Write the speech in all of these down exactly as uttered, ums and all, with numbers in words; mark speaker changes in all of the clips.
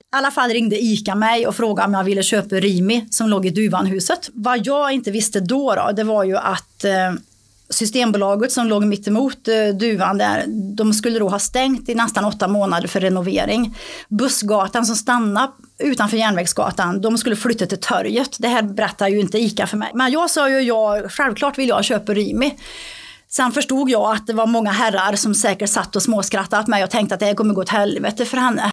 Speaker 1: I alla fall ringde ICA mig och frågade om jag ville köpa Rimi som låg i Duvanhuset. Vad jag inte visste då, då det var ju att eh, Systembolaget som låg mitt emot eh, Duvan där, de skulle då ha stängt i nästan åtta månader för renovering. Bussgatan som stannade utanför Järnvägsgatan, de skulle flytta till Törjet. Det här berättar ju inte ICA för mig. Men jag sa ju, jag, självklart vill jag köpa Rimi. Sen förstod jag att det var många herrar som säkert satt och småskrattade åt mig och tänkte att det här kommer gå åt helvete för henne.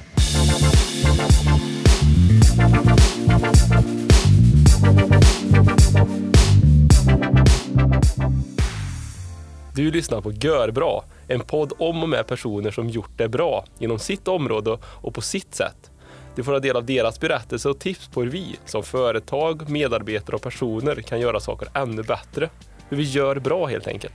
Speaker 2: Du lyssnar på Görbra, en podd om och med personer som gjort det bra inom sitt område och på sitt sätt. Du får ta del av deras berättelser och tips på hur vi som företag, medarbetare och personer kan göra saker ännu bättre. Hur vi gör bra helt enkelt.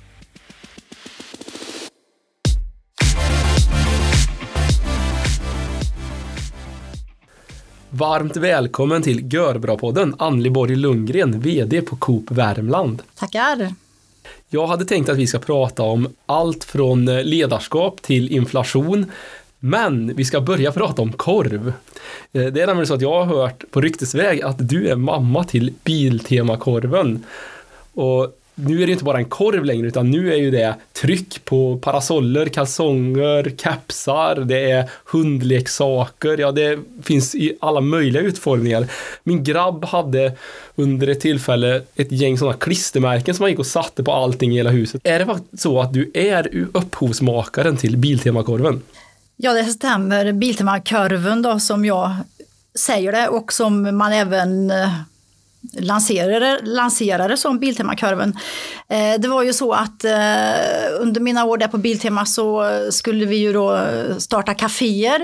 Speaker 2: Varmt välkommen till Görbra-podden, Anneli Borg Lundgren, vd på Coop Värmland.
Speaker 1: Tackar.
Speaker 2: Jag hade tänkt att vi ska prata om allt från ledarskap till inflation, men vi ska börja prata om korv. Det är nämligen så att jag har hört på ryktesväg att du är mamma till Biltema-korven. Och nu är det inte bara en korv längre, utan nu är ju det tryck på parasoller, kalsonger, kapsar, det är hundleksaker, ja det finns i alla möjliga utformningar. Min grabb hade under ett tillfälle ett gäng sådana klistermärken som man gick och satte på allting i hela huset. Är det faktiskt så att du är upphovsmakaren till Biltema-korven?
Speaker 1: Ja, det stämmer. Biltema-korven då, som jag säger det, och som man även lanserade, lanserade som Biltema-korven. Eh, det var ju så att eh, under mina år där på Biltema så skulle vi ju då starta kaféer.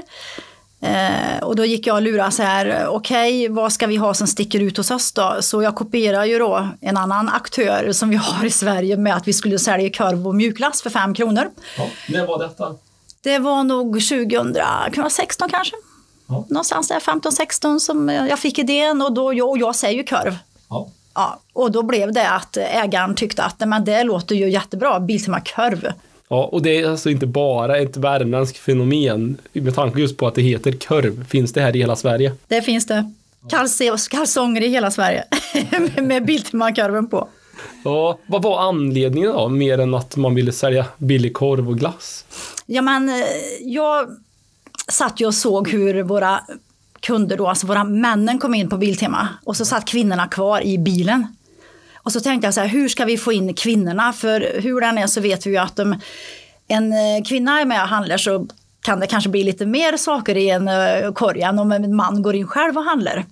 Speaker 1: Eh, och då gick jag och lurade så här, okej, okay, vad ska vi ha som sticker ut hos oss då? Så jag kopierar ju då en annan aktör som vi har i Sverige med att vi skulle sälja korv och mjukglass för fem kronor.
Speaker 2: Ja, när var detta?
Speaker 1: Det var nog tjugohundrasexton kanske. Ja. Någonstans där femton sexton som jag fick idén, och då jag, och jag säger ju korv. Ja. Ja, och då blev det att ägaren tyckte att men det låter ju jättebra, Biltema korv.
Speaker 2: Ja, och det är alltså inte bara ett värmländskt fenomen med tanke just på att det heter korv. Finns det här i hela Sverige?
Speaker 1: Det finns det. Kalse- kalsonger i hela Sverige med Biltema-korven på.
Speaker 2: Ja, vad var anledningen då, mer än att man ville sälja billig korv och glass?
Speaker 1: Ja, men jag satt ju och såg hur våra kunder då, alltså våra männen kom in på Biltema, och så satt kvinnorna kvar i bilen. Och så tänkte jag så här, hur ska vi få in kvinnorna? För hur den är så vet vi ju att om en kvinna är med och handlar så kan det kanske bli lite mer saker i en korg än om en man går in själv och handlar.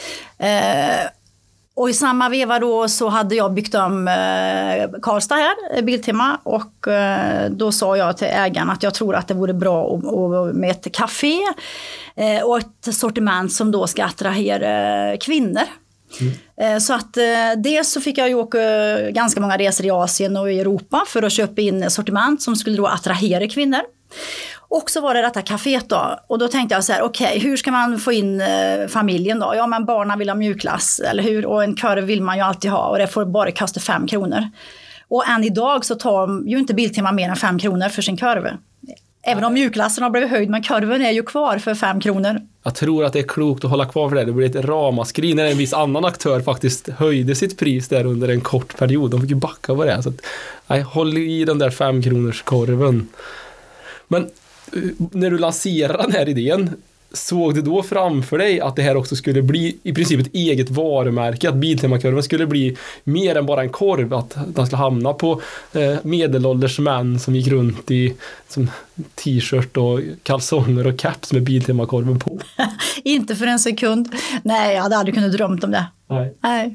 Speaker 1: Eh, Och i samma veva då så hade jag byggt om eh, Karlstad här, Biltema, och eh, då sa jag till ägaren att jag tror att det vore bra och, och med ett café eh, och ett sortiment som då ska attrahera kvinnor. Mm. Eh, så att eh, dels så fick jag ju åka ganska många resor i Asien och i Europa för att köpa in sortiment som skulle då attrahera kvinnor. Och så var det detta kaféet då. Och då tänkte jag så här, okej, okay, hur ska man få in eh, familjen då? Ja, men barnen vill ha mjukglass, eller hur? Och en korv vill man ju alltid ha, och det får bara kosta fem kronor. Och än idag så tar ju inte Biltema mer än fem kronor för sin korv. Även om mjukglassen har blivit höjd, men korven är ju kvar för fem kronor.
Speaker 2: Jag tror att det är klokt att hålla kvar för det. Det blir ett ramaskri när en viss annan aktör faktiskt höjde sitt pris där under en kort period. De fick ju backa på det. Så att, nej, håll i den där fem kronors korven. Men när du lanserade den här idén, såg du då framför dig att det här också skulle bli i princip ett eget varumärke, att Biltema-korven skulle bli mer än bara en korv, att den skulle hamna på eh, medelålders män som gick runt i som t-shirt och kalsonger och caps med Biltema-korven på?
Speaker 1: Inte för en sekund. Nej, jag hade aldrig kunnat drömt om det.
Speaker 2: Nej.
Speaker 1: Nej.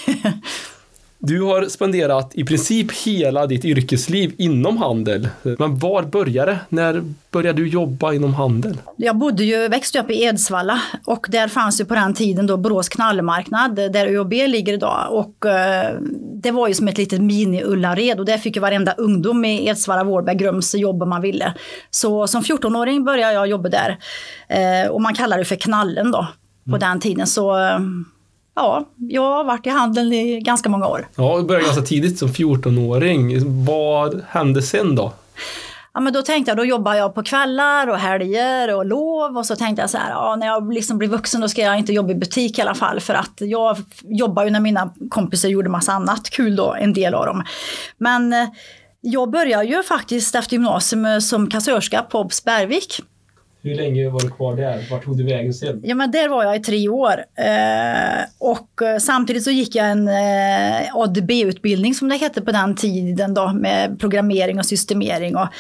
Speaker 2: Du har spenderat i princip hela ditt yrkesliv inom handel. Men var började det? När började du jobba inom handel? Jag
Speaker 1: bodde ju, växte upp i Edsvalla, och där fanns ju på den tiden då Borås knallmarknad där Ö och B ligger idag. Och eh, det var ju som ett litet mini-Ullared, och där fick ju varenda ungdom i Edsvalla, Vårberg, Grums jobba man ville. Så som fjortonåring började jag jobba där. Eh, och man kallar det för knallen då på mm. den tiden. Så... Eh, Ja, jag har varit i handeln i ganska många år.
Speaker 2: Ja, du började ganska tidigt som fjortonåring. Vad hände sen då?
Speaker 1: Ja, men då tänkte jag, då jobbar jag på kvällar och helger och lov. Och så tänkte jag så här, ja, när jag liksom blir vuxen då ska jag inte jobba i butik i alla fall. För att jag jobbar ju när mina kompisar gjorde massa annat kul då, en del av dem. Men eh, jag började ju faktiskt efter gymnasium som kassörska på Bergvik.
Speaker 2: Hur länge var du kvar där? Vart tog du vägen sen?
Speaker 1: Ja, men där var jag i tre år. Eh, och eh, samtidigt så gick jag en eh, A D B-utbildning som det hette på den tiden då, med programmering och systemering. Och,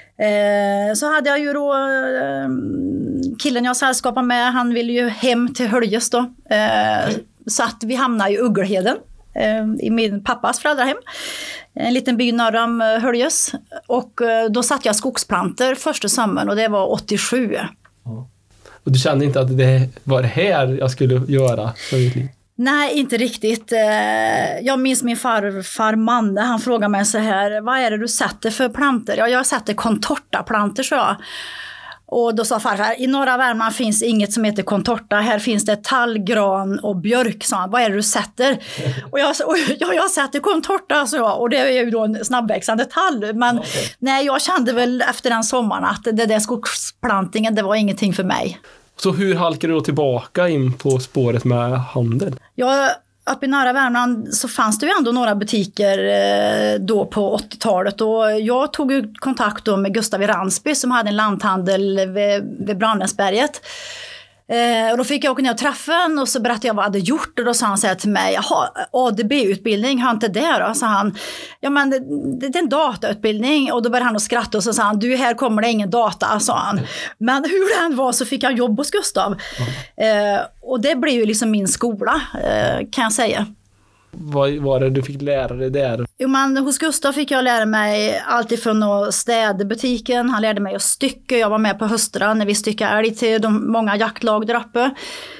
Speaker 1: eh, så hade jag ju då eh, killen jag sällskapade med, han ville ju hem till Höljes då. Eh, mm. Så att vi hamnade i Uggelheden. I min pappas föräldrahem. En liten by norr om Höljes. Och då satt jag skogsplanter första sommaren och det var åttiosju.
Speaker 2: Ja. Och du kände inte att det var det här jag skulle göra för mitt liv?
Speaker 1: Nej, inte riktigt. Jag minns min farfar Manne, han frågade mig så här, vad är det du sätter för planter? Ja, jag sätter contortaplanter, så jag. Och då sa farfar, i norra Värmland finns inget som heter contorta. Här finns det tall, gran och björk. Så vad är det du sätter? Och jag sa, ja, jag sätter contorta. Så, och det är ju då en snabbväxande tall. Men okay. Nej, jag kände väl efter den sommaren att det där skogsplantingen, det var ingenting för mig.
Speaker 2: Så hur halkade du då tillbaka in på spåret med handel?
Speaker 1: Jag... Uppe i norra Värmland så fanns det ju ändå några butiker eh, då på åttiotalet och jag tog ju kontakt då med Gustav i Ransby som hade en lanthandel vid, vid Brandensberget. Eh, och då fick jag åka ner och träffa honom och så berättade jag vad jag hade gjort och då sa han så här till mig, jaha, A D B-utbildning, har inte det då? Så han, ja men det, det, det är en datautbildning och då började han att skratta och så sa han, du här kommer det ingen data, sa han. Men hur det än var så fick jag jobb hos Gustav. Mm. Eh, och det blev ju liksom min skola, eh, kan jag säga.
Speaker 2: Vad var det du fick lära dig där?
Speaker 1: Jo, men hos Gustav fick jag lära mig allt ifrån att städa butiken. Han lärde mig att stycka. Jag var med på höstra när vi styckade älg till de många jaktlag där uppe.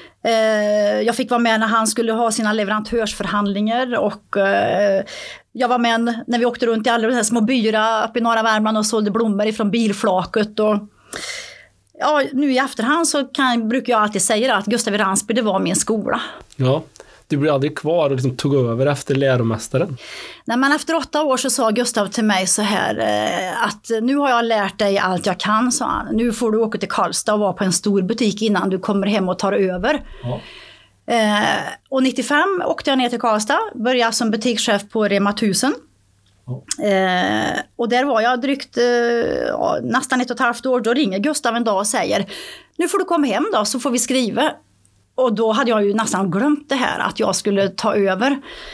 Speaker 1: Eh, jag fick vara med när han skulle ha sina leverantörsförhandlingar. Och eh, jag var med när vi åkte runt i alla de här små byarna uppe i norra Värmland och sålde blommor ifrån bilflaket. Och ja, nu i efterhand så kan, brukar jag alltid säga att Gustav i Ransby, det var min skola.
Speaker 2: Ja. Du blev aldrig kvar och liksom tog över efter läromästaren?
Speaker 1: Nej, men efter åtta år så sa Gustav till mig så här eh, att nu har jag lärt dig allt jag kan, sa han. Nu får du åka till Karlstad och vara på en stor butik innan du kommer hem och tar över. Ja. Eh, och nittiofem åkte jag ner till Karlstad, började som butikschef på Rema tusen. Ja. Eh, och där var jag drygt eh, nästan ett och ett halvt år. Då ringer Gustav en dag och säger, nu får du komma hem då så får vi skriva. Och då hade jag ju nästan glömt det här att jag skulle ta över.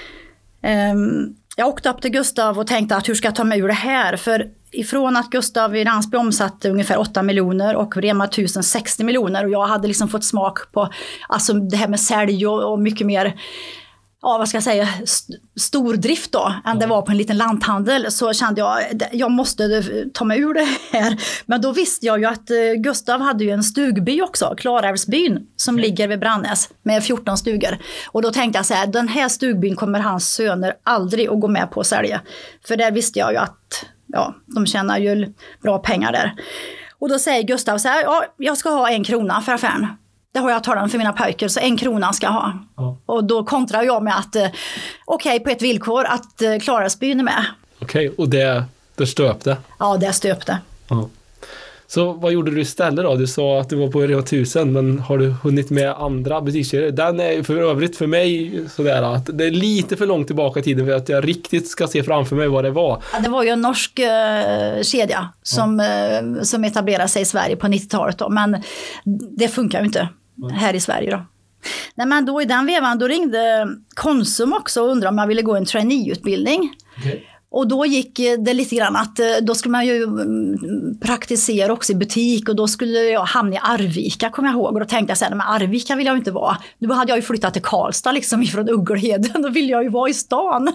Speaker 1: Um, jag åkte upp till Gustav och tänkte att hur ska jag ta mig ur det här? För ifrån att Gustav i Ransby omsatte ungefär åtta miljoner och Rema tusen sextio miljoner. Och jag hade liksom fått smak på alltså det här med sälj och, och mycket mer, ja vad ska jag säga, st- stordrift då än mm. det var på en liten lanthandel. Så kände jag, jag måste ta mig ur det här. Men då visste jag ju att Gustav hade ju en stugby också, Klarälvsbyn, som mm. ligger vid Brannäs med fjorton stugor. Och då tänkte jag så här, den här stugbyn kommer hans söner aldrig att gå med på att sälja. För där visste jag ju att ja, de tjänar ju bra pengar där. Och då säger Gustav så här, ja, jag ska ha en krona för affären. Det har jag talat för mina pojkar, så en krona ska jag ha. Ja. Och då kontrar jag med att, okej, okay, på ett villkor att uh, Klarälvsbyn är med.
Speaker 2: Okej, okay, och det, det stöpte?
Speaker 1: Ja, det stöpte.
Speaker 2: Ja. Så vad gjorde du istället då? Du sa att du var på Rema tusen, men har du hunnit med andra butikskedjor? Den är för övrigt för mig sådär att det är lite för långt tillbaka i tiden för att jag riktigt ska se framför mig vad det var.
Speaker 1: Ja, det var ju en norsk uh, kedja som, ja. uh, som etablerade sig i Sverige på nittiotalet då, men det funkar ju inte ja. här i Sverige då. Nej, men då i den vevan då ringde Konsum också och undrade om jag ville gå en traineeutbildning. Okay. Och då gick det lite grann att då skulle man ju praktisera också i butik och då skulle jag hamna i Arvika, kommer jag ihåg. Och då tänkte jag så här, men Arvika vill jag ju inte vara. Nu hade jag ju flyttat till Karlstad liksom ifrån Uggelheden, då vill jag ju vara i stan.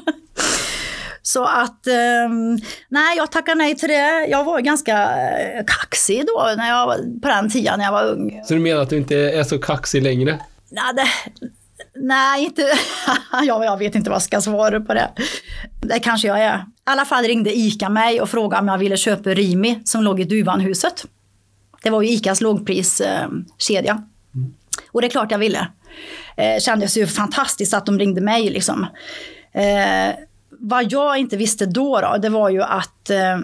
Speaker 1: Så att, nej, jag tackade nej till det. Jag var ganska kaxig då när jag, på den tiden när jag var ung.
Speaker 2: Så du menar att du inte är så kaxig längre?
Speaker 1: Nej, det... Nej, inte. ja, jag vet inte vad jag ska svara på det. Det kanske jag är. I alla fall ringde ICA mig och frågade om jag ville köpa Rimi som låg i Duvanhuset. Det var ju ICAs lågpriskedja. Mm. Och det är klart jag ville. Eh, kändes ju fantastiskt att de ringde mig liksom. Eh, vad jag inte visste då, då det var ju att eh,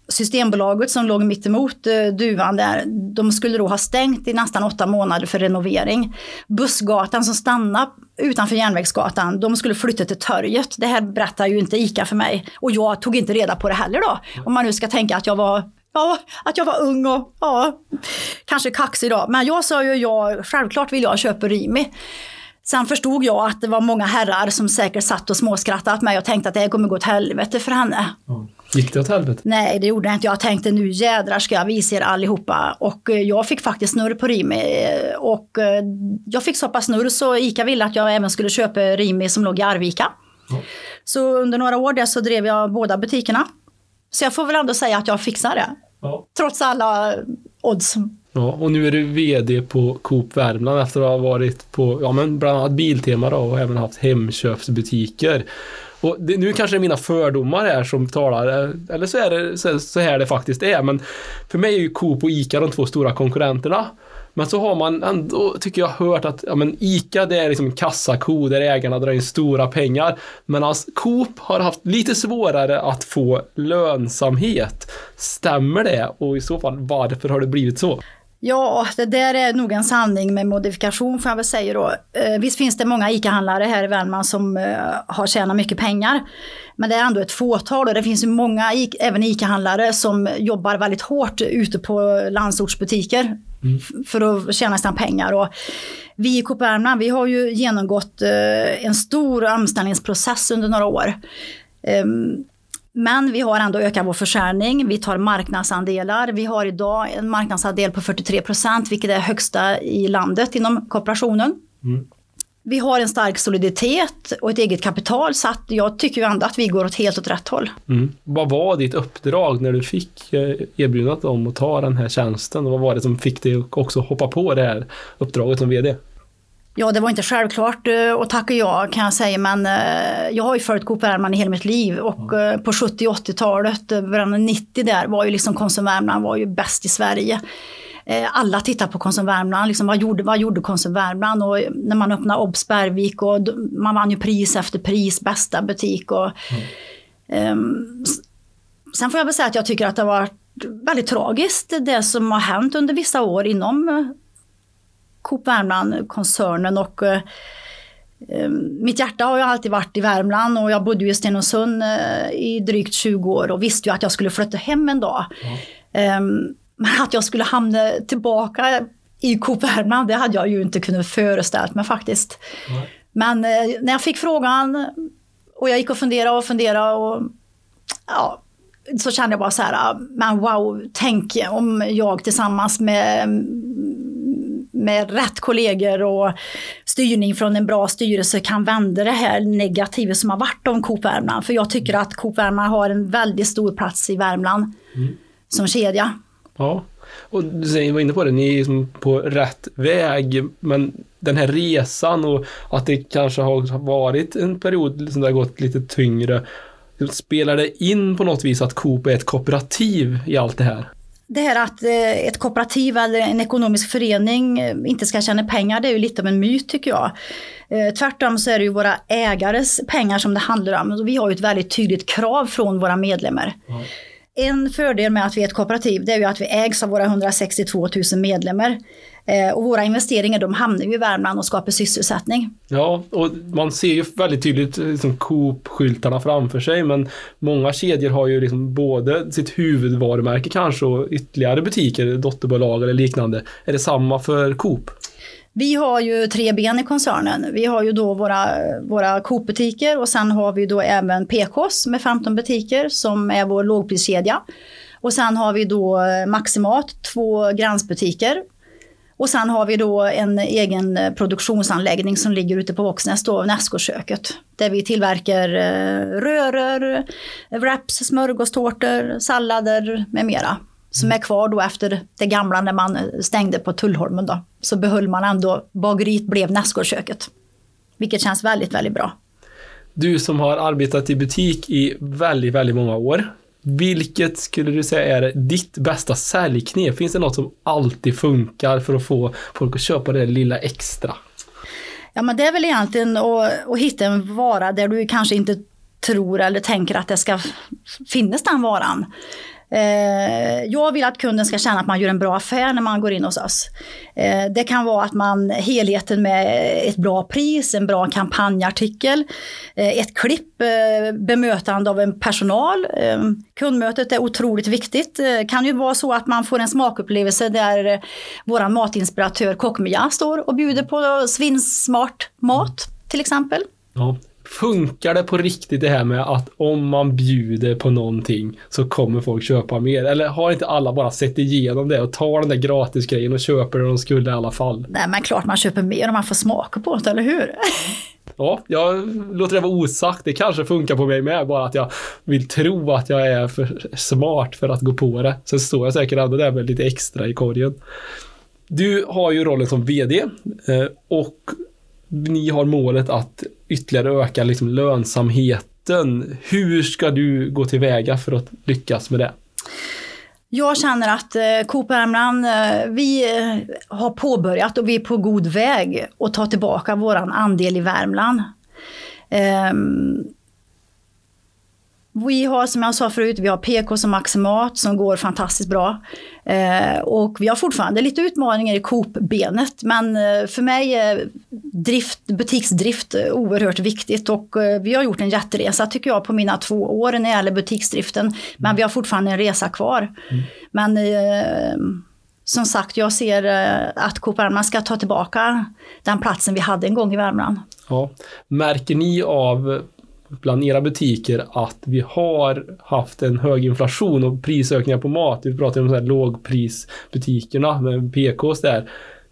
Speaker 1: Systembolaget som låg mitt emot eh, Duvan där, de skulle då ha stängt i nästan åtta månader för renovering. Bussgatan som stannade utanför Järnvägsgatan, de skulle flytta till Torget. Det här berättar ju inte ICA för mig. Och jag tog inte reda på det heller då. Om man nu ska tänka att jag var, ja, att jag var ung och ja, kanske kaxig då. Men jag sa ju, jag, självklart vill jag köpa Rimi. Sen förstod jag att det var många herrar som säkert satt och småskrattat mig och tänkte att det här kommer gå åt helvete för henne.
Speaker 2: Ja. Gick det åt helvete?
Speaker 1: Nej, det gjorde jag inte. Jag tänkte nu jädrar ska jag visa er allihopa. Och jag fick faktiskt snurr på Rimi. Och jag fick så pass snurr så ICA ville att jag även skulle köpa Rimi som låg i Arvika. Ja. Så under några år där så drev jag båda butikerna. Så jag får väl ändå säga att jag fixar det. Ja. Trots alla odds.
Speaker 2: Ja, och nu är du vd på Coop Värmland efter att ha varit på ja, men bland annat Biltema då, och även haft hemköpsbutiker. Och det, nu kanske det är mina fördomar här som talar, eller så är det så, så här det faktiskt är. Men för mig är ju Coop och ICA de två stora konkurrenterna. Men så har man ändå, tycker jag, hört att ja, men ICA det är liksom en kassako där ägarna drar in stora pengar. Men alltså, Coop har haft lite svårare att få lönsamhet. Stämmer det? Och i så fall, varför har det blivit så?
Speaker 1: Ja, det där är nog en sanning med modifikation får jag väl säga då. Eh, visst finns det många ICA-handlare här i Värmland som eh, har tjänat mycket pengar. Men det är ändå ett fåtal och det finns ju många, även ICA-handlare som jobbar väldigt hårt ute på landsortsbutiker mm. för att tjäna sina pengar. Och vi i Coop Värmland, vi har ju genomgått eh, en stor omställningsprocess under några år. Eh, Men vi har ändå ökat vår försäljning, vi tar marknadsandelar. Vi har idag en marknadsandel på fyrtiotre procent, vilket är högsta i landet inom kooperationen. Mm. Vi har en stark soliditet och ett eget kapital, så att jag tycker ju ändå att vi går åt helt åt rätt håll.
Speaker 2: Mm. Vad var ditt uppdrag när du fick erbjudandet om att ta den här tjänsten? Och vad var det som fick dig också hoppa på det här uppdraget som vd?
Speaker 1: Ja, det var inte självklart att tacka ja kan jag säga, men jag har ju följt Coop Värmland i hela mitt liv och mm. på sjuttio- och åttiotalet, början nittio där var ju liksom Konsum Värmland var ju bäst i Sverige. Alla tittar på Konsum Värmland, liksom, vad, gjorde, vad gjorde Konsum Värmland? Och när man öppnade Obs Bergvik och man vann ju pris efter pris, bästa butik. Och, mm. um, sen får jag väl säga att jag tycker att det har varit väldigt tragiskt det som har hänt under vissa år inom Coop Värmland-koncernen. Och uh, mitt hjärta har ju alltid varit i Värmland och jag bodde i Stenungsund uh, i drygt tjugo år och visste ju att jag skulle flytta hem en dag. Mm. Um, Men att jag skulle hamna tillbaka i Coop Värmland, det hade jag ju inte kunnat föreställa mig faktiskt. Mm. Men eh, när jag fick frågan och jag gick och funderade och funderade och ja, så kände jag bara så här, men wow, tänk om jag tillsammans med, med rätt kollegor och styrning från en bra styrelse kan vända det här negativa som har varit om Coop Värmland. För jag tycker att Coop Värmland har en väldigt stor plats i Värmland mm. som kedja. Ja,
Speaker 2: och du var inne på det, ni är liksom på rätt väg, men den här resan och att det kanske har varit en period som det har gått lite tyngre, spelar det in på något vis att Coop är ett kooperativ i allt det här?
Speaker 1: Det här att ett kooperativ eller en ekonomisk förening inte ska tjäna pengar, det är ju lite av en myt tycker jag. Tvärtom så är det ju våra ägares pengar som det handlar om. Vi har ju ett väldigt tydligt krav från våra medlemmar. Mm. En fördel med att vi är ett kooperativ, det är ju att vi ägs av våra hundrasextiotvå tusen medlemmar. Eh, och våra investeringar, de hamnar ju i Värmland och skapar sysselsättning.
Speaker 2: Ja, och man ser ju väldigt tydligt liksom Coop-skyltarna framför sig, men många kedjor har ju liksom både sitt huvudvarumärke kanske och ytterligare butiker, dotterbolag eller liknande. Är det samma för Coop?
Speaker 1: Vi har ju tre ben i koncernen. Vi har ju då våra, våra Coop-butiker och sen har vi då även P K:s med femton butiker som är vår lågpriskedja. Och sen har vi då Maximat, två gränsbutiker. Och sen har vi då en egen produktionsanläggning som ligger ute på Våxnäs, då Näsgårdsköket. Där vi tillverkar röror, wraps, smörgåstårtor, sallader med mera. Som är kvar då efter det gamla när man stängde på Tullholmen då. Så behöll man ändå, bageriet blev Näsgårdsköket. Vilket känns väldigt, väldigt bra.
Speaker 2: Du som har arbetat i butik i väldigt, väldigt många år. Vilket skulle du säga är ditt bästa säljknep? Finns det något som alltid funkar för att få folk att köpa det lilla extra?
Speaker 1: Ja, men det är väl egentligen att, att hitta en vara där du kanske inte tror eller tänker att det ska finnas den varan. Eh, jag vill att kunden ska känna att man gör en bra affär när man går in hos oss. Eh, det kan vara att man helheten med ett bra pris, en bra kampanjartikel, eh, ett klipp, eh, bemötande av en personal. Eh, kundmötet är otroligt viktigt. Det eh, kan ju vara så att man får en smakupplevelse där eh, våran matinspiratör Kock-Mia står och bjuder på svinsmart mat till exempel.
Speaker 2: Ja. Funkar det på riktigt det här med att om man bjuder på någonting så kommer folk köpa mer? Eller har inte alla bara sett igenom det och tar den där gratisgrejen och köper det de skulle i alla fall?
Speaker 1: Nej, men klart man köper mer om man får smaka på det, eller hur?
Speaker 2: Ja, jag låter det vara osagt. Det kanske funkar på mig med, bara att jag vill tro att jag är för smart för att gå på det. Sen står jag säkert ändå där med lite extra i korgen. Du har ju rollen som vd och ni har målet att ytterligare öka liksom lönsamheten. Hur ska du gå tillväga för att lyckas med det?
Speaker 1: Jag känner att eh, Coop Värmland, eh, vi eh, har påbörjat och vi är på god väg att ta tillbaka våran andel i Värmland. Eh, vi har, som jag sa förut, vi har P K som Maximat som går fantastiskt bra. Eh, och vi har fortfarande lite utmaningar i Coop-benet. Men eh, för mig är drift, butiksdrift oerhört viktigt. Och eh, vi har gjort en jätteresa tycker jag på mina två år när det gäller butiksdriften. Mm. Men vi har fortfarande en resa kvar. Mm. Men eh, som sagt, jag ser eh, att Coop Värmland ska ta tillbaka den platsen vi hade en gång i Värmland.
Speaker 2: Ja. Märker ni av bland era butiker att vi har haft en hög inflation och prisökningar på mat? Vi pratar om så här lågprisbutikerna med P K:s där.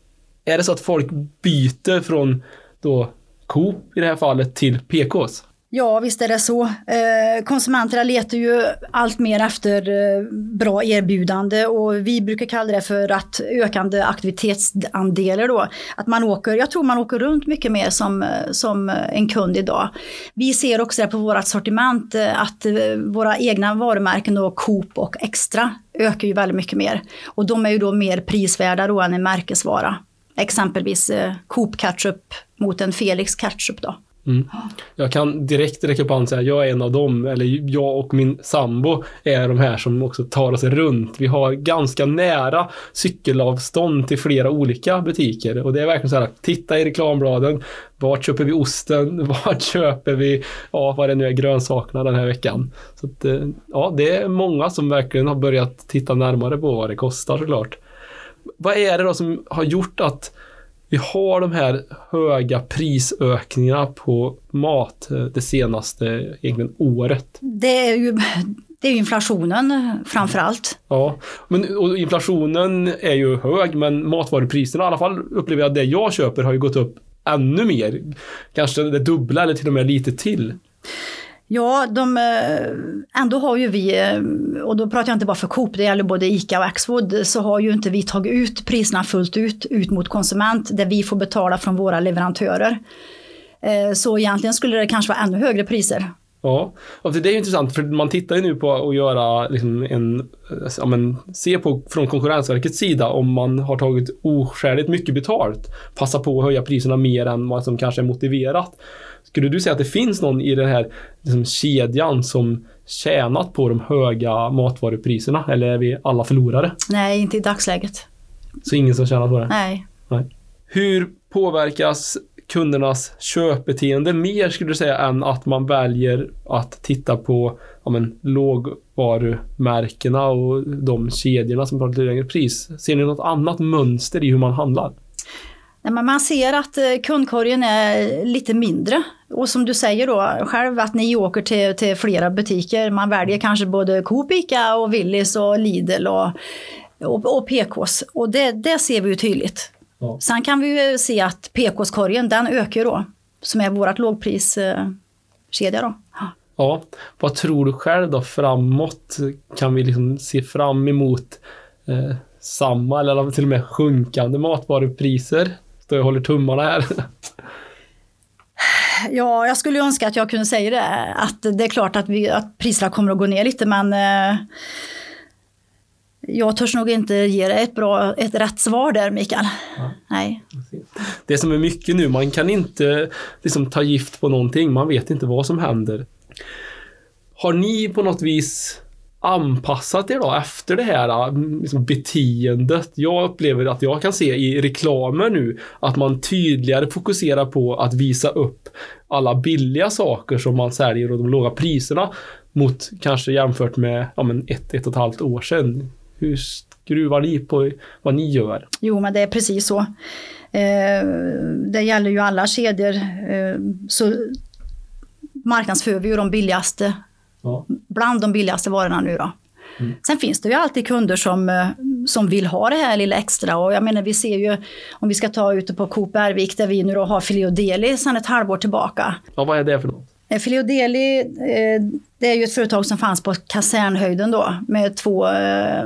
Speaker 2: Är det så att folk byter från då Coop i det här fallet till P K:s?
Speaker 1: Ja, visst är det så. Eh, konsumenterna letar ju allt mer efter eh, bra erbjudande och vi brukar kalla det för att ökande aktivitetsandelar då. Att man åker, jag tror man åker runt mycket mer som, som en kund idag. Vi ser också det på vårt sortiment att eh, våra egna varumärken då, Coop och Extra ökar ju väldigt mycket mer. Och de är ju då mer prisvärda då än en märkesvara. Exempelvis eh, Coop ketchup mot en Felix ketchup då.
Speaker 2: Mm. Jag kan direkt räcka upp handen och säga jag är en av dem, eller jag och min sambo är de här som också tar oss runt. Vi har ganska nära cykelavstånd till flera olika butiker och det är verkligen så här, titta i reklambladen, vart köper vi osten, vart köper vi, ja vad det nu är, grönsakerna den här veckan. Så att, ja, det är många som verkligen har börjat titta närmare på vad det kostar såklart. Vad är det då som har gjort att vi har de här höga prisökningarna på mat det senaste egentligen året?
Speaker 1: Det är ju, det är ju inflationen framförallt.
Speaker 2: Ja, men och inflationen är ju hög, men matvarupriserna i alla fall upplever jag att det jag köper har ju gått upp ännu mer. Kanske det dubbla eller till och med lite till.
Speaker 1: Ja, de, ändå har ju vi, och då pratar jag inte bara för Coop, det gäller både ICA och Axfood, så har ju inte vi tagit ut priserna fullt ut, ut mot konsument, där vi får betala från våra leverantörer. Så egentligen skulle det kanske vara ännu högre priser.
Speaker 2: Ja, och det är ju intressant för man tittar ju nu på att göra liksom en, ja men, se på från Konkurrensverkets sida om man har tagit oskäligt mycket betalt, passa på att höja priserna mer än vad som kanske är motiverat. Skulle du säga att det finns någon i den här liksom, kedjan som tjänat på de höga matvarupriserna, eller är vi alla förlorare?
Speaker 1: Nej, inte i dagsläget.
Speaker 2: Så ingen som tjänar på det?
Speaker 1: Nej.
Speaker 2: Nej. Hur påverkas kundernas köpbeteende mer skulle du säga än att man väljer att titta på ja, men, lågvarumärkena och de kedjorna som har lite längre pris? Ser ni något annat mönster i hur man handlar?
Speaker 1: Nej, men man ser att kundkorgen är lite mindre. Och som du säger då själv att ni åker till, till flera butiker. Man väljer kanske både Coop, ICA och Willys och Lidl och, och, och P K:s. Och det, det ser vi ju tydligt. Ja. Sen kan vi ju se att P K:s-korgen den ökar då. Som är vårt lågpriskedja då.
Speaker 2: Ja, vad tror du själv då framåt? Kan vi liksom se fram emot eh, samma eller till och med sjunkande matvarupriser? Står jag håller tummarna här.
Speaker 1: Ja, jag skulle önska att jag kunde säga det. Att det är klart att, vi, att priserna kommer att gå ner lite, men eh, jag törs nog inte ge dig ett, bra, ett rätt svar där, Mikael. Ja. Nej.
Speaker 2: Det som är mycket nu, man kan inte liksom, ta gift på någonting. Man vet inte vad som händer. Har ni på något vis anpassat er då efter det här liksom beteendet? Jag upplever att jag kan se i reklamer nu att man tydligare fokuserar på att visa upp alla billiga saker som man säljer och de låga priserna mot kanske jämfört med ja, men ett, ett och ett halvt år sedan. Hur skruvar ni på vad ni gör?
Speaker 1: Jo, men det är precis så. Eh, det gäller ju alla kedjor. Eh, så marknadsför vi ju de billigaste, ja. bland de billigaste varorna nu då. Mm. Sen finns det ju alltid kunder som, som vill ha det här lilla extra. Och jag menar, vi ser ju, om vi ska ta ute på Coop Bergvik där vi nu då har Filet och Deli sedan ett halvår tillbaka.
Speaker 2: Ja, vad är det för något?
Speaker 1: Filet och Deli, eh, det är ju ett företag som fanns på Kasernhöjden då med två... Eh,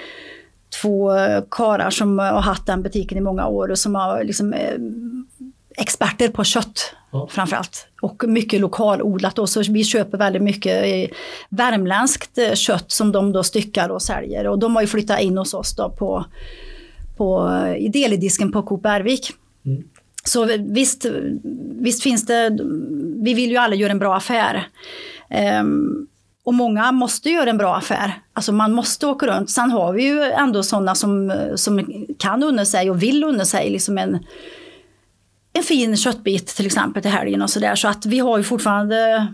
Speaker 1: två karar som har haft den butiken i många år och som har liksom eh, experter på kött ja. framförallt. Och mycket lokalodlat då, så vi köper väldigt mycket eh, värmländskt eh, kött som de då styckar och säljer. Och de har ju flyttat in hos oss då på, på, i delidisken på Coop Bergvik. Mm. Så visst, visst finns det, vi vill ju alla göra en bra affär. Um, Och många måste göra en bra affär. Alltså man måste åka runt. Sen har vi ju ändå sådana som, som kan unna sig och vill unna sig liksom en, en fin köttbit till exempel till helgen och sådär. Så att vi har ju fortfarande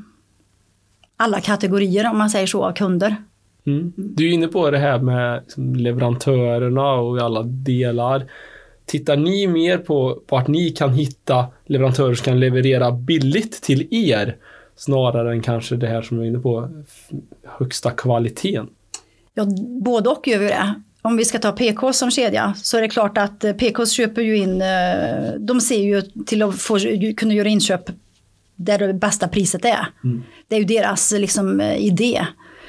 Speaker 1: alla kategorier om man säger så av kunder.
Speaker 2: Mm. Du är inne på det här med liksom, leverantörerna och alla delar. Tittar ni mer på, på att ni kan hitta leverantörer som kan leverera billigt till er? Snarare än kanske det här som jag är inne på, högsta kvaliteten. Ja,
Speaker 1: både och gör vi det. Om vi ska ta P K som kedja så är det klart att P K köper ju in, de ser ju till att få, kunna göra inköp där det bästa priset är. Mm. Det är ju deras liksom, idé.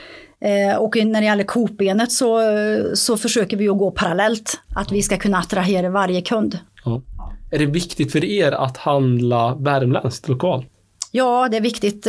Speaker 1: Och när det gäller Coop-benet så, så försöker vi ju gå parallellt. Att vi ska kunna attrahera varje kund.
Speaker 2: Ja. Är det viktigt för er att handla värmländskt lokalt?
Speaker 1: Ja, det är viktigt.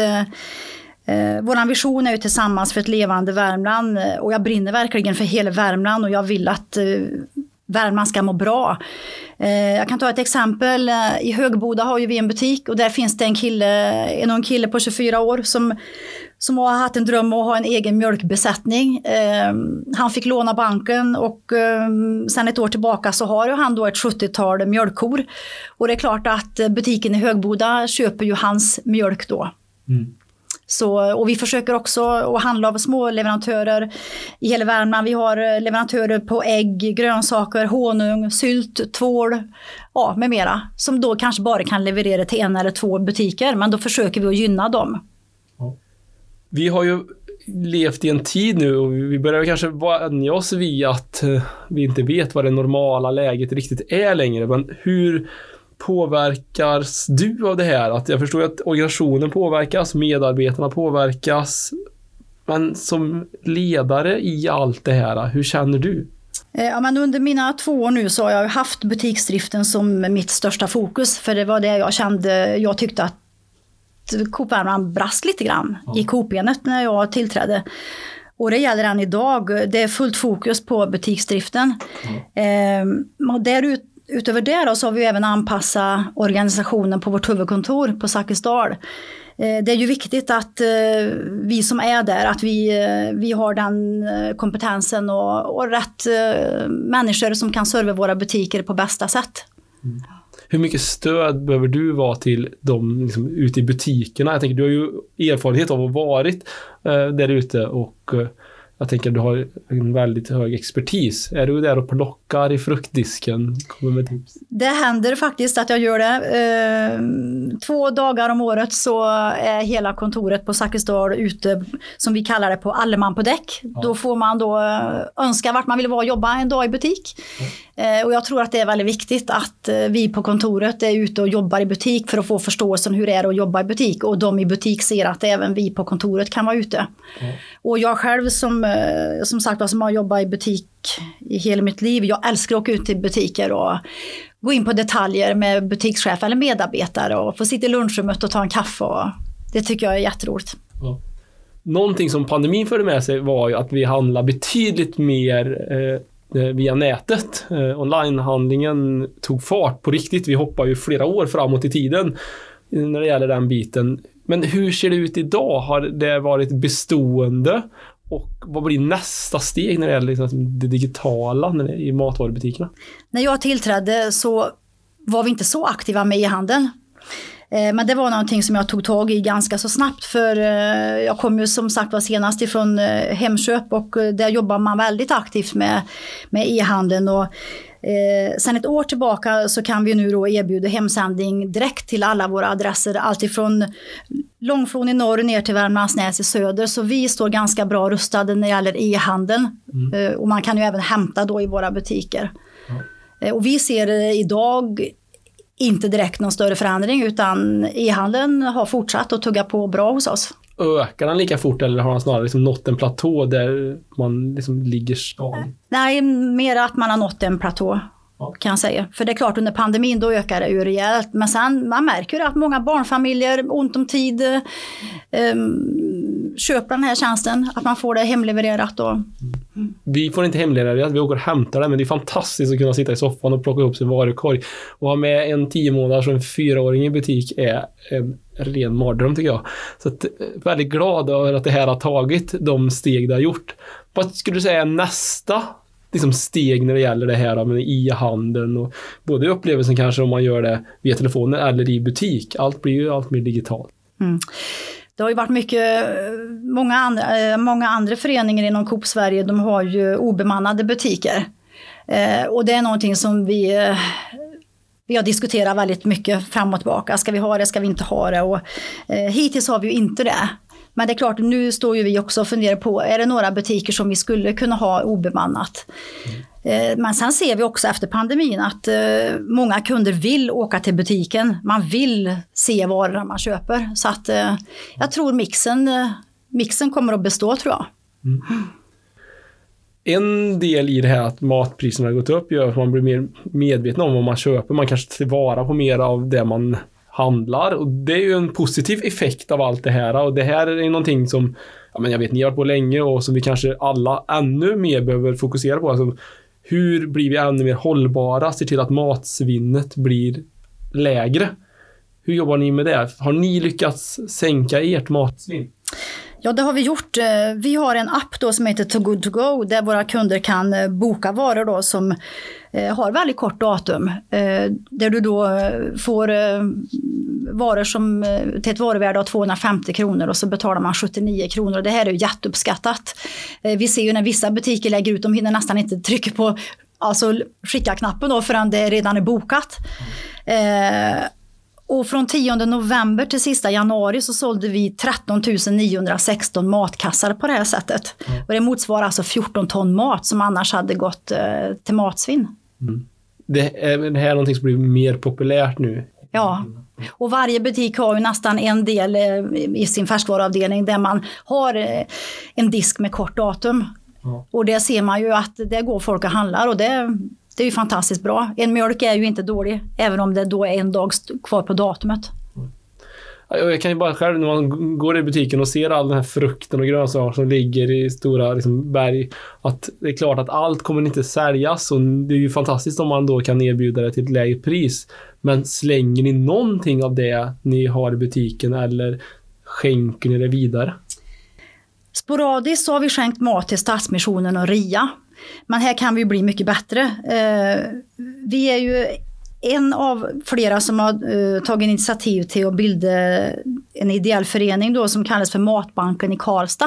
Speaker 1: Eh, vår vision är ju tillsammans för ett levande Värmland och jag brinner verkligen för hela Värmland och jag vill att eh, Värmland ska må bra. Eh, jag kan ta ett exempel. I Högboda har ju vi en butik och där finns det en kille, en ung kille på tjugofyra år som, som har haft en dröm att ha en egen mjölkbesättning. Eh, han fick låna banken och eh, sen ett år tillbaka så har ju han då ett sjuttiotal mjölkkor. Och det är klart att butiken i Högboda köper ju hans mjölk då. Mm. Så, och vi försöker också att handla av små leverantörer i hela Värmland. Vi har leverantörer på ägg, grönsaker, honung, sylt, tvål, ja, med mera. Som då kanske bara kan leverera till en eller två butiker. Men då försöker vi att gynna dem.
Speaker 2: Ja. Vi har ju levt i en tid nu och vi börjar kanske vänja oss vid att vi inte vet vad det normala läget riktigt är längre. Men hur påverkas du av det här? Att jag förstår att organisationen påverkas, medarbetarna påverkas. Men som ledare i allt det här, hur känner du?
Speaker 1: Ja, men under mina två år nu så har jag haft butiksdriften som mitt största fokus. För det var det jag kände, jag tyckte att Coop Värmland brast lite grann ja. i Coop-benet när jag tillträdde. Och det gäller än idag. Det är fullt fokus på butiksdriften. Ja. Ehm, och därut Utöver det då så har vi även anpassat organisationen på vårt huvudkontor på Zakrisdal. Det är ju viktigt att vi som är där, att vi, vi har den kompetensen och, och rätt människor som kan serva våra butiker på bästa sätt.
Speaker 2: Mm. Hur mycket stöd behöver du vara till dem liksom, ute i butikerna? Jag tänker, du har ju erfarenhet av att ha varit eh, där ute och eh, jag tänker att du har en väldigt hög expertis. Är du där och plockar i fruktdisken? Kommer med tips.
Speaker 1: Det händer faktiskt att jag gör det. Två dagar om året så är hela kontoret på Zakrisdal ute, som vi kallar det, på alleman på däck. Ja. Då får man då önska vart man vill vara och jobba en dag i butik. Ja. Och jag tror att det är väldigt viktigt att vi på kontoret är ute och jobbar i butik för att få förståelsen hur det är att jobba i butik. Och de i butik ser att även vi på kontoret kan vara ute. Ja. Och jag själv som som sagt som har jobbat i butik i hela mitt liv. Jag älskar att åka ut till butiker och gå in på detaljer med butikschef eller medarbetare och få sitta i lunchrummet och ta en kaffe. Och det tycker jag är jätteroligt.
Speaker 2: Ja. Någonting som pandemin förde med sig var ju att vi handlar betydligt mer eh, via nätet. Eh, onlinehandlingen tog fart på riktigt. Vi hoppar ju flera år framåt i tiden när det gäller den biten. Men hur ser det ut idag? Har det varit bestående? Och vad blir nästa steg när det gäller liksom det digitala när det, i matvarubutikerna?
Speaker 1: När jag tillträdde så var vi inte så aktiva med e-handeln. Men det var någonting som jag tog tag i ganska så snabbt, för jag kom ju som sagt var senast ifrån Hemköp och där jobbar man väldigt aktivt med, med e-handeln. Och eh, sen ett år tillbaka så kan vi nu då erbjuda hemsändning direkt till alla våra adresser, alltifrån Långflon i norr ner till Värmlandsnäs i söder. Så vi står ganska bra rustade när det gäller e-handeln. Mm. Och man kan ju även hämta då i våra butiker. Mm. Och vi ser idag inte direkt någon större förändring, utan e-handeln har fortsatt att tugga på bra hos oss.
Speaker 2: Ökar den lika fort eller har han snarare liksom nått en platå där man liksom ligger stadigt?
Speaker 1: Nej, mer att man har nått en platå, ja, kan jag säga. För det är klart, under pandemin då ökar det ju rejält. Men sen man märker ju att många barnfamiljer, ont om tid, um, köper den här tjänsten. Att man får det hemlevererat. Och...
Speaker 2: Mm. Vi får inte hemlevererat, vi åker och hämtar det. Men det är fantastiskt att kunna sitta i soffan och plocka upp sin varukorg. Och ha med en tio månaders och en fyraåring i butik är en ren mardröm, tycker jag. Så att, väldigt glad över att det här har tagit de steg det har gjort. Vad skulle du säga är nästa liksom steg när det gäller det här med e-handeln, och både upplevelsen kanske om man gör det via telefonen eller i butik? Allt blir ju allt mer digitalt. Mm.
Speaker 1: Det har ju varit mycket, många andra, många andra föreningar inom Coop Sverige, de har ju obemannade butiker. Eh, och det är någonting som vi, vi har diskuterat väldigt mycket fram och tillbaka. Ska vi ha det, ska vi inte ha det? Och, eh, hittills har vi ju inte det. Men det är klart, nu står ju vi också och funderar på, är det några butiker som vi skulle kunna ha obemannat? Mm. Men sen ser vi också efter pandemin att många kunder vill åka till butiken. Man vill se varorna man köper. Så att jag tror mixen, mixen kommer att bestå, tror jag. Mm.
Speaker 2: En del i det här att matpriserna har gått upp gör att man blir mer medveten om vad man köper. Man kanske tillvara på mer av det man handlar. Och det är ju en positiv effekt av allt det här. Och det här är någonting som, ja, men jag vet, ni har varit på länge och som vi kanske alla ännu mer behöver fokusera på. Alltså, hur blir vi ännu mer hållbara? Se till att matsvinnet blir lägre. Hur jobbar ni med det? Har ni lyckats sänka ert matsvinn?
Speaker 1: Ja, det har vi gjort. Vi har en app då som heter Too Good To Go, där våra kunder kan boka varor då som har väldigt kort datum. Där du då får varor som till ett varuvärde av tvåhundrafemtio kronor och så betalar man sjuttionio kronor. Och det här är ju jätteuppskattat. Vi ser ju när vissa butiker lägger ut, de hinner nästan inte trycka på alltså skicka-knappen då förrän det redan är bokat. Mm. Och från tionde november till sista januari så sålde vi tretton tusen niohundrasexton matkassar på det här sättet. Mm. Och det motsvarar alltså fjorton ton mat som annars hade gått eh, till matsvinn. Mm.
Speaker 2: Det är det här är någonting som blir mer populärt nu.
Speaker 1: Ja, och varje butik har ju nästan en del eh, i sin färskvaruavdelning där man har eh, en disk med kort datum. Mm. Och det ser man ju att det går folk och handlar, och det Det är ju fantastiskt bra. En mjölk är ju inte dålig, även om det då är en dag kvar på datumet.
Speaker 2: Jag kan ju bara själv, när man går i butiken och ser all den här frukten och grönsaker som ligger i stora liksom, berg, att det är klart att allt kommer inte säljas, och det är ju fantastiskt om man då kan erbjuda det till ett lägre pris. Men slänger ni någonting av det ni har i butiken eller skänker ni det vidare?
Speaker 1: Sporadiskt så har vi skänkt mat till Stadsmissionen och R I A. Men här kan vi bli mycket bättre. Eh, vi är ju en av flera som har eh, tagit initiativ till att bilda en ideell förening då, som kallas för Matbanken i Karlstad.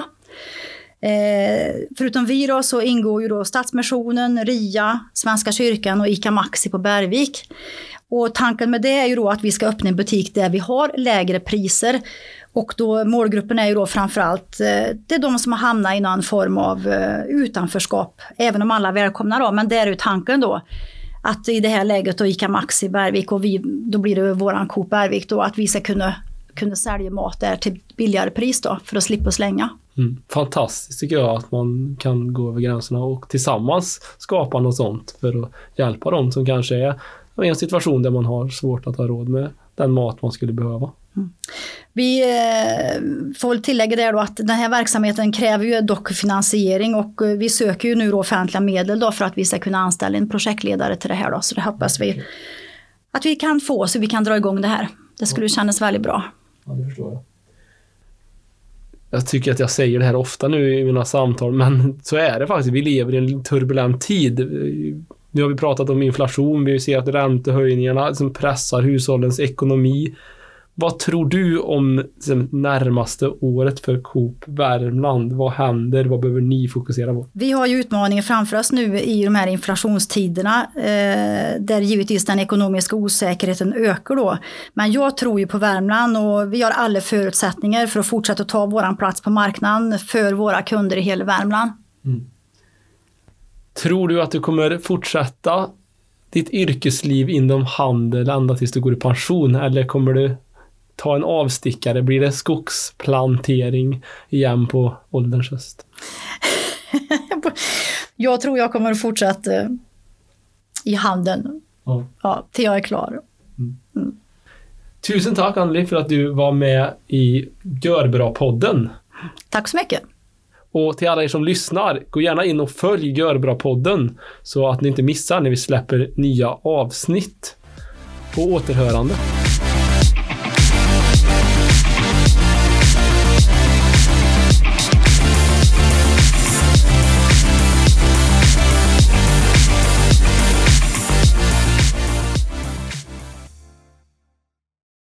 Speaker 1: Eh, förutom vi då, så ingår ju då Stadsmissionen, R I A, Svenska kyrkan och ICA Maxi på Bergvik. Och tanken med det är ju då att vi ska öppna en butik där vi har lägre priser. Och då målgruppen är ju då framförallt det är de som har hamnat i någon form av utanförskap. Även om alla välkomnar då, men det är ju tanken då. Att i det här läget då ICA Maxi Bergvik och vi, då blir det våran Coop Bergvik då, att vi ska kunna, kunna sälja mat där till billigare pris då för att slippa slänga.
Speaker 2: Mm. Fantastiskt tycker jag att man kan gå över gränserna och tillsammans skapa något sånt för att hjälpa dem som kanske är i en situation där man har svårt att ha råd med den mat man skulle behöva. Mm.
Speaker 1: Vi eh, får tillägga där då att den här verksamheten kräver ju dock finansiering, och vi söker ju nu då offentliga medel då för att vi ska kunna anställa en projektledare till det här då, så det hoppas vi att vi kan få så vi kan dra igång det här. Det skulle ju kännas väldigt bra.
Speaker 2: Ja, det förstår jag. jag tycker att jag säger det här ofta nu i mina samtal, men så är det faktiskt. Vi lever i en turbulent tid. Nu har vi pratat om inflation, vi ser att räntehöjningarna som pressar hushållens ekonomi. Vad tror du om liksom, närmaste året för Coop Värmland? Vad händer? Vad behöver ni fokusera på?
Speaker 1: Vi har ju utmaningar framför oss nu i de här inflationstiderna eh, där givetvis den ekonomiska osäkerheten ökar då. Men jag tror ju på Värmland och vi har alla förutsättningar för att fortsätta ta våran plats på marknaden för våra kunder i hela Värmland. Mm.
Speaker 2: Tror du att du kommer fortsätta ditt yrkesliv inom handel ända tills du går i pension, eller kommer du ta en avstickare? Blir det skogsplantering igen på ålderns höst?
Speaker 1: Jag tror jag kommer att fortsätta i handeln ja. Ja, till jag är klar. Mm.
Speaker 2: Mm. Tusen tack Anneli för att du var med i Görbra-podden.
Speaker 1: Tack så mycket.
Speaker 2: Och till alla er som lyssnar, gå gärna in och följ Görbra-podden så att ni inte missar när vi släpper nya avsnitt. På återhörande.